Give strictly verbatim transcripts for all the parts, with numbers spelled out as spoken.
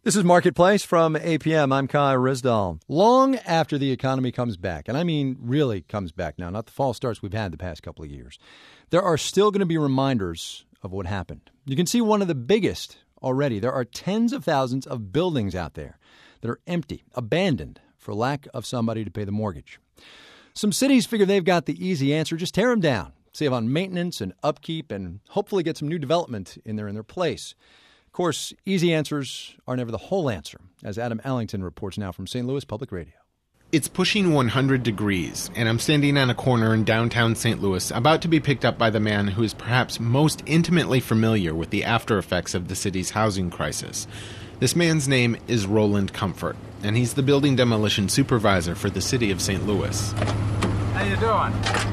This is Marketplace from A P M. I'm Kai Rizdal. Long after the economy comes back, and I mean really comes back now, not the false starts we've had the past couple of years, there are still going to be reminders of what happened. You can see one of the biggest already. There are tens of thousands of buildings out there that are empty, abandoned, for lack of somebody to pay the mortgage. Some cities figure they've got the easy answer. Just tear them down, save on maintenance and upkeep, and hopefully get some new development in there in their place. Of course, easy answers are never the whole answer, as Adam Allington reports now from Saint Louis Public Radio. It's pushing one hundred degrees, and I'm standing on a corner in downtown Saint Louis, about to be picked up by the man who is perhaps most intimately familiar with the after effects of the city's housing crisis. This man's name is Roland Comfort, and he's the building demolition supervisor for the city of Saint Louis. How you doing?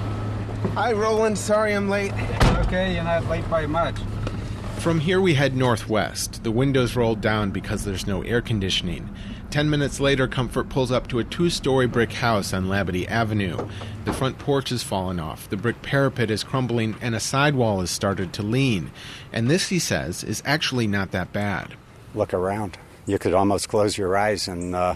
Hi, Roland. Sorry I'm late. Okay, you're not late by much. From here we head northwest, the windows rolled down because there's no air conditioning. Ten minutes later, Comfort pulls up to a two-story brick house on Labadie Avenue. The front porch has fallen off, the brick parapet is crumbling, and a sidewall has started to lean. And this, he says, is actually not that bad. Look around. You could almost close your eyes and uh,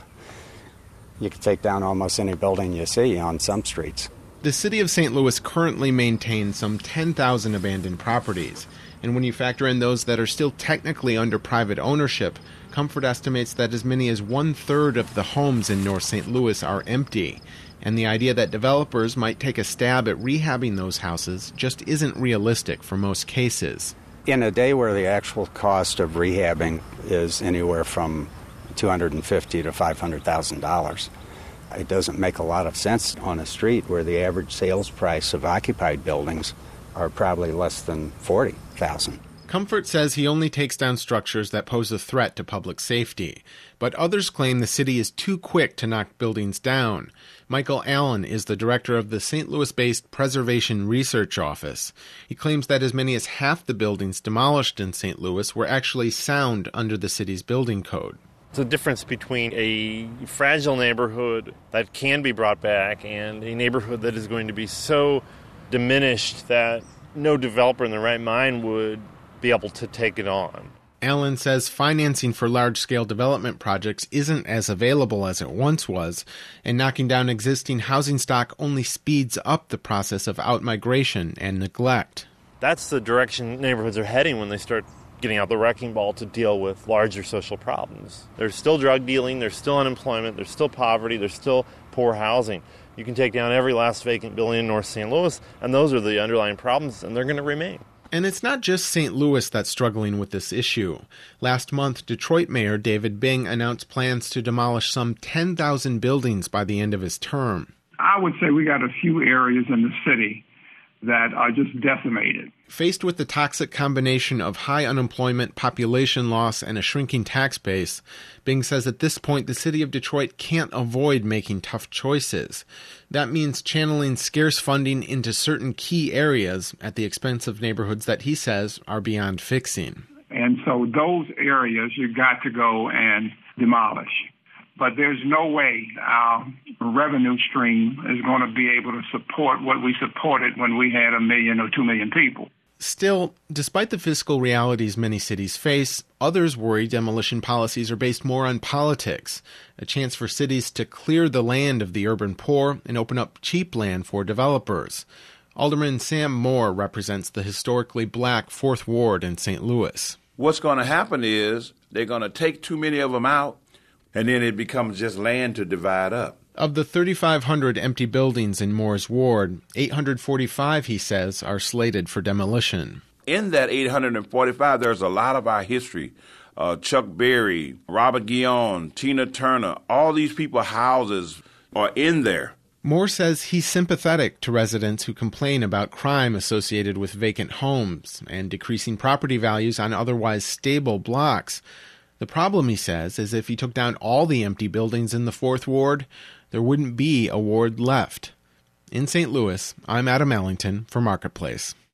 you could take down almost any building you see on some streets. The city of Saint Louis currently maintains some ten thousand abandoned properties. And when you factor in those that are still technically under private ownership, Comfort estimates that as many as one-third of the homes in North Saint Louis are empty. And the idea that developers might take a stab at rehabbing those houses just isn't realistic for most cases. In a day where the actual cost of rehabbing is anywhere from two hundred fifty thousand dollars to five hundred thousand dollars, it doesn't make a lot of sense on a street where the average sales price of occupied buildings are probably less than forty thousand dollars. Comfort says he only takes down structures that pose a threat to public safety, but others claim the city is too quick to knock buildings down. Michael Allen is the director of the Saint Louis-based Preservation Research Office. He claims that as many as half the buildings demolished in Saint Louis were actually sound under the city's building code. It's a difference between a fragile neighborhood that can be brought back and a neighborhood that is going to be so diminished that no developer in their right mind would be able to take it on. Allen says financing for large-scale development projects isn't as available as it once was, and knocking down existing housing stock only speeds up the process of out-migration and neglect. That's the direction neighborhoods are heading when they start getting out the wrecking ball to deal with larger social problems. There's still drug dealing, there's still unemployment, there's still poverty, there's still poor housing. You can take down every last vacant building in North Saint Louis, and those are the underlying problems, and they're going to remain. And it's not just Saint Louis that's struggling with this issue. Last month, Detroit Mayor David Bing announced plans to demolish some ten thousand buildings by the end of his term. I would say we got a few areas in the city that are just decimated. Faced with the toxic combination of high unemployment, population loss, and a shrinking tax base, Bing says at this point the city of Detroit can't avoid making tough choices. That means channeling scarce funding into certain key areas at the expense of neighborhoods that he says are beyond fixing. And so those areas you got to go and demolish. But there's no way our revenue stream is going to be able to support what we supported when we had a million or two million people. Still, despite the fiscal realities many cities face, others worry demolition policies are based more on politics, a chance for cities to clear the land of the urban poor and open up cheap land for developers. Alderman Sam Moore represents the historically black Fourth Ward in Saint Louis. What's going to happen is they're going to take too many of them out, and then it becomes just land to divide up. Of the thirty-five hundred empty buildings in Moore's Ward, eight hundred forty-five, he says, are slated for demolition. In that eight hundred forty-five, there's a lot of our history. Uh, Chuck Berry, Robert Guion, Tina Turner, all these people's houses are in there. Moore says he's sympathetic to residents who complain about crime associated with vacant homes and decreasing property values on otherwise stable blocks. The problem, he says, is if he took down all the empty buildings in the Fourth Ward, there wouldn't be a ward left. In Saint Louis, I'm Adam Allington for Marketplace.